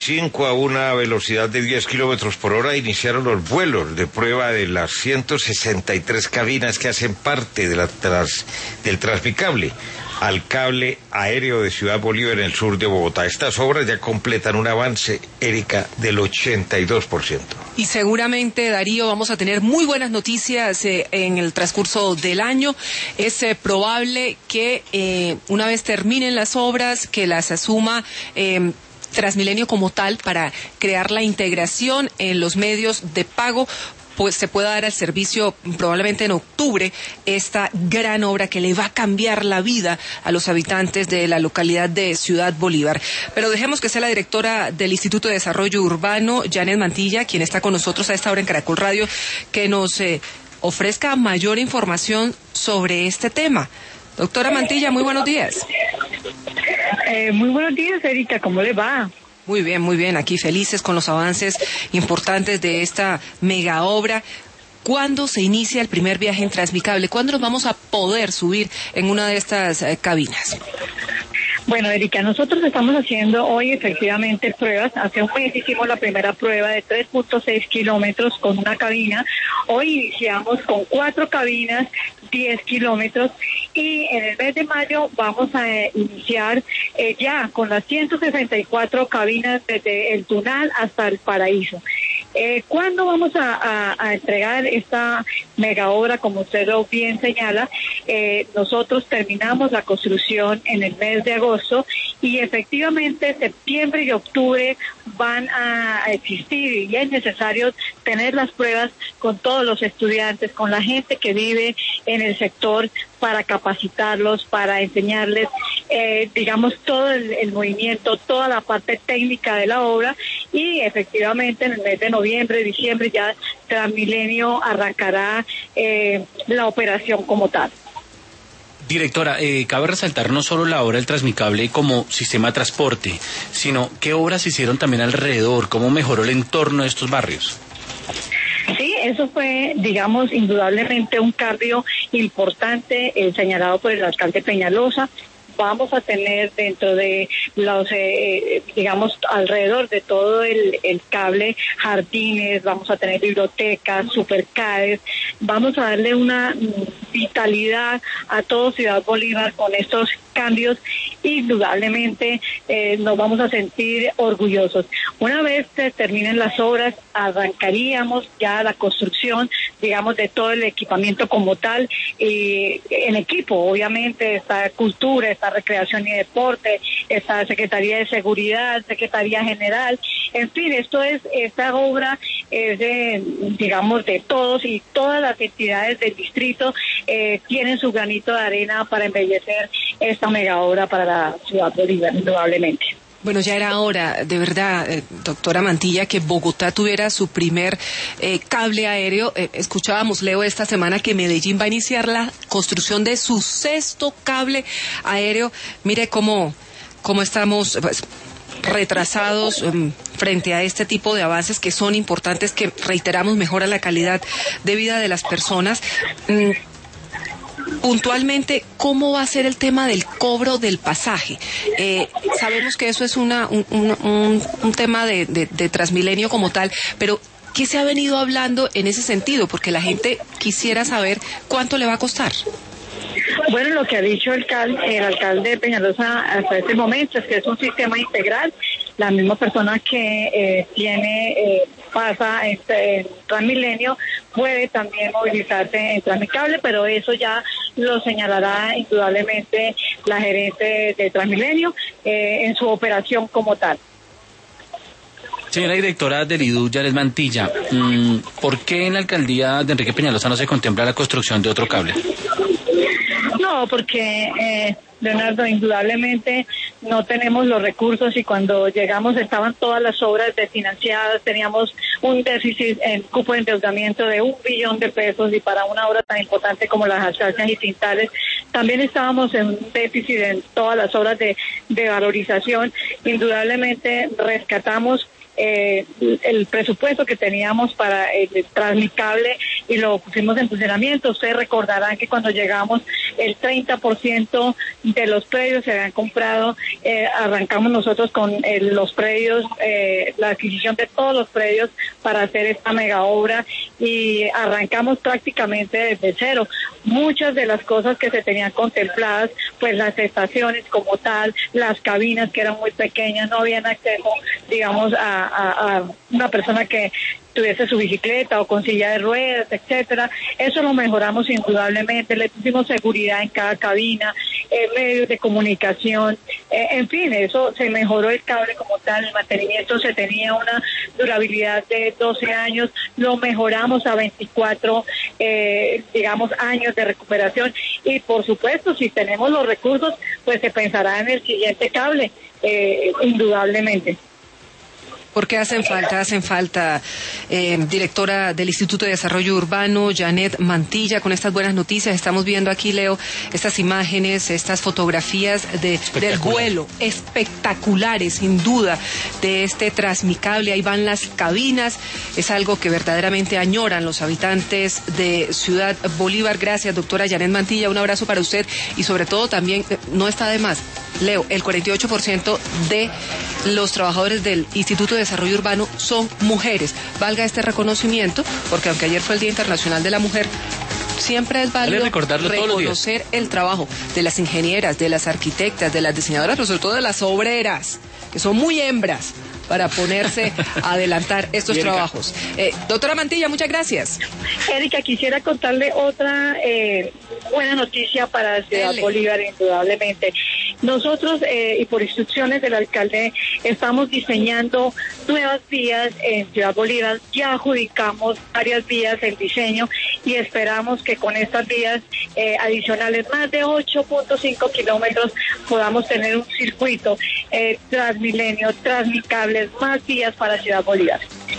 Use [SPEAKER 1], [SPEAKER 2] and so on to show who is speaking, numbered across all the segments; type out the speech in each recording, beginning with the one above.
[SPEAKER 1] 5 a una velocidad de 10 kilómetros por hora iniciaron los vuelos de prueba de las 163 cabinas que hacen parte de del Transmicable al cable aéreo de Ciudad Bolívar en el sur de Bogotá. Estas obras ya completan un avance, Erika, del 82%.
[SPEAKER 2] Y seguramente, Darío, vamos a tener muy buenas noticias en el transcurso del año. Es probable que una vez terminen las obras, que las asuma Transmilenio como tal para crear la integración en los medios de pago, pues se pueda dar al servicio probablemente en octubre esta gran obra que le va a cambiar la vida a los habitantes de la localidad de Ciudad Bolívar. Pero dejemos que sea la directora del Instituto de Desarrollo Urbano, Janet Mantilla, quien está con nosotros a esta hora en Caracol Radio, que nos ofrezca mayor información sobre este tema. Doctora Mantilla, muy buenos días.
[SPEAKER 3] Muy buenos días, Erika, ¿cómo le va?
[SPEAKER 2] Muy bien, aquí felices con los avances importantes de esta mega obra. ¿Cuándo se inicia el primer viaje en Transmicable? ¿Cuándo nos vamos a poder subir en una de estas cabinas?
[SPEAKER 3] Bueno, Erika, nosotros estamos haciendo hoy efectivamente pruebas. Hace un mes hicimos la primera prueba de 3.6 kilómetros con una cabina. Hoy iniciamos con 4 cabinas, 10 kilómetros, y en el mes de mayo vamos a iniciar ya con las 164 cabinas desde el Tunal hasta el Paraíso. ¿Cuándo vamos a entregar esta mega obra? Como usted lo bien señala, nosotros terminamos la construcción en el mes de agosto y efectivamente septiembre y octubre van a existir y es necesario tener las pruebas con todos los estudiantes, con la gente que vive en el sector, para capacitarlos, para enseñarles, digamos, todo el movimiento, toda la parte técnica de la obra, y efectivamente en el mes de noviembre, diciembre ya Transmilenio arrancará la operación como tal.
[SPEAKER 4] Directora, cabe resaltar no solo la obra del Transmicable como sistema de transporte, sino qué obras se hicieron también alrededor, cómo mejoró el entorno de estos barrios.
[SPEAKER 3] Sí, eso fue, digamos, indudablemente un cambio importante señalado por el alcalde Peñalosa. Vamos a tener dentro de los, digamos, alrededor de todo el cable, jardines, vamos a tener bibliotecas, supercades, vamos a darle una vitalidad a todo Ciudad Bolívar con estos cambios. Indudablemente nos vamos a sentir orgullosos. Una vez se terminen las obras, arrancaríamos ya la construcción, digamos, de todo el equipamiento como tal, en equipo, obviamente, está Cultura, está Recreación y Deporte, está Secretaría de Seguridad, Secretaría General, en fin, esta obra es de, digamos, de todos, y todas las entidades del distrito tienen su granito de arena para embellecer esta mega obra para la ciudad de Bolívar, indudablemente.
[SPEAKER 2] Bueno, ya era hora, de verdad, doctora Mantilla, que Bogotá tuviera su primer cable aéreo. Escuchábamos, Leo, esta semana que Medellín va a iniciar la construcción de su 6º cable aéreo. Mire cómo estamos, pues, retrasados frente a este tipo de avances que son importantes, que, reiteramos, mejora la calidad de vida de las personas. Puntualmente, ¿cómo va a ser el tema del cobro del pasaje? Sabemos que eso es un tema de Transmilenio como tal, pero ¿qué se ha venido hablando en ese sentido? Porque la gente quisiera saber cuánto le va a costar.
[SPEAKER 3] Bueno, lo que ha dicho el alcalde Peñalosa hasta este momento es que es un sistema integral. La misma persona que pasa en Transmilenio puede también movilizarse en Transmicable, pero eso ya lo señalará indudablemente la gerente de Transmilenio en su operación como tal.
[SPEAKER 4] Señora directora del IDU, Janet Mantilla, ¿por qué en la alcaldía de Enrique Peñalosa no se contempla la construcción de otro cable?
[SPEAKER 3] No, porque Leonardo, indudablemente no tenemos los recursos, y cuando llegamos estaban todas las obras desfinanciadas, teníamos un déficit en cupo de endeudamiento de 1 billón de pesos, y para una obra tan importante como las Alsacias y Tintales también estábamos en un déficit en todas las obras de valorización. Indudablemente rescatamos el presupuesto que teníamos para el Transmicable y lo pusimos en funcionamiento. Ustedes recordarán que cuando llegamos el 30% de los predios se habían comprado, arrancamos nosotros con los predios, la adquisición de todos los predios para hacer esta mega obra y arrancamos prácticamente desde cero. Muchas de las cosas que se tenían contempladas, pues las estaciones como tal, las cabinas que eran muy pequeñas, no habían acceso, digamos, a una persona que tuviese su bicicleta o con silla de ruedas, etcétera. Eso lo mejoramos indudablemente, le pusimos seguridad en cada cabina, medios de comunicación, en fin, eso se mejoró el cable como tal, el mantenimiento se tenía una durabilidad de 12 años, lo mejoramos a 24, digamos, años de recuperación y por supuesto, si tenemos los recursos, pues se pensará en el siguiente cable, indudablemente.
[SPEAKER 2] Porque hacen falta, directora del Instituto de Desarrollo Urbano, Janet Mantilla, con estas buenas noticias. Estamos viendo aquí, Leo, estas imágenes, estas fotografías del vuelo, espectaculares, sin duda, de este Transmicable. Ahí van las cabinas, es algo que verdaderamente añoran los habitantes de Ciudad Bolívar. Gracias, doctora Janet Mantilla, un abrazo para usted y sobre todo también, no está de más, Leo, el 48% de los trabajadores del Instituto de Desarrollo Urbano son mujeres. Valga este reconocimiento, porque aunque ayer fue el Día Internacional de la Mujer, siempre es válido reconocer el trabajo de las ingenieras, de las arquitectas, de las diseñadoras, pero sobre todo de las obreras, que son muy hembras para ponerse a adelantar estos trabajos. Doctora Mantilla, muchas gracias.
[SPEAKER 3] Erika, quisiera contarle otra buena noticia para Ciudad Bolívar, indudablemente. Nosotros, y por instrucciones del alcalde, estamos diseñando nuevas vías en Ciudad Bolívar. Ya adjudicamos varias vías en diseño y esperamos que con estas vías adicionales, más de 8.5 kilómetros, podamos tener un circuito Transmilenio, Transmicable, más vías para Ciudad Bolívar.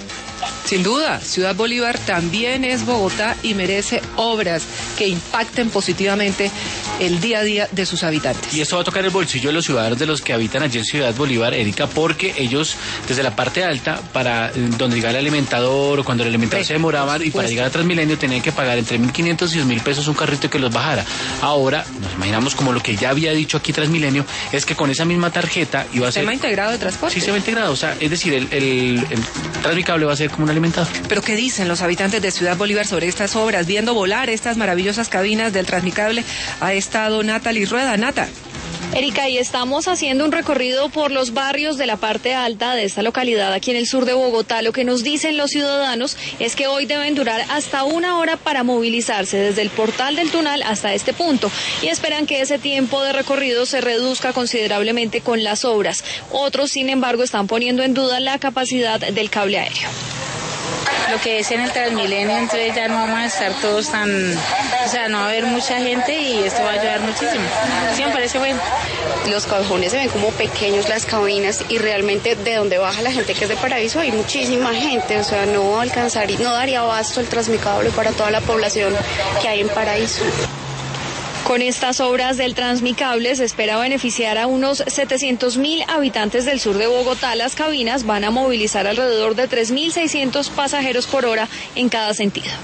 [SPEAKER 2] Sin duda, Ciudad Bolívar también es Bogotá y merece obras que impacten positivamente el día a día de sus habitantes.
[SPEAKER 4] Y esto va a tocar el bolsillo de los ciudadanos de los que habitan allí en Ciudad Bolívar, Erika, porque ellos desde la parte alta, para donde llegaba el alimentador o cuando el alimentador se demoraba y para llegar a Transmilenio tenían que pagar entre 1.500 y 2.000 pesos un carrito que los bajara. Ahora, nos imaginamos como lo que ya había dicho aquí Transmilenio, es que con esa misma tarjeta iba a ser...
[SPEAKER 2] ¿Sistema integrado de transporte?
[SPEAKER 4] Sí, sistema integrado, o sea, es decir, el Transmicable va a ser como un alimentador.
[SPEAKER 2] Pero ¿qué dicen los habitantes de Ciudad Bolívar sobre estas obras? Viendo volar estas maravillosas cabinas del Transmicable, ha estado Natalie Rueda. Nata.
[SPEAKER 5] Erika, y estamos haciendo un recorrido por los barrios de la parte alta de esta localidad aquí en el sur de Bogotá. Lo que nos dicen los ciudadanos es que hoy deben durar hasta 1 hora para movilizarse desde el portal del Tunal hasta este punto y esperan que ese tiempo de recorrido se reduzca considerablemente con las obras. Otros, sin embargo, están poniendo en duda la capacidad del cable aéreo.
[SPEAKER 6] Lo que es en el Transmilenio, entonces ya no vamos a estar todos tan, o sea, no va a haber mucha gente y esto va a ayudar muchísimo. Sí, me parece bueno.
[SPEAKER 7] Los cajones se ven como pequeños, las cabinas, y realmente de donde baja la gente que es de Paraíso hay muchísima gente, o sea, no alcanzaría, no daría abasto el Transmicable para toda la población que hay en Paraíso.
[SPEAKER 5] Con estas obras del Transmicable se espera beneficiar a unos 700.000 habitantes del sur de Bogotá. Las cabinas van a movilizar alrededor de 3.600 pasajeros por hora en cada sentido.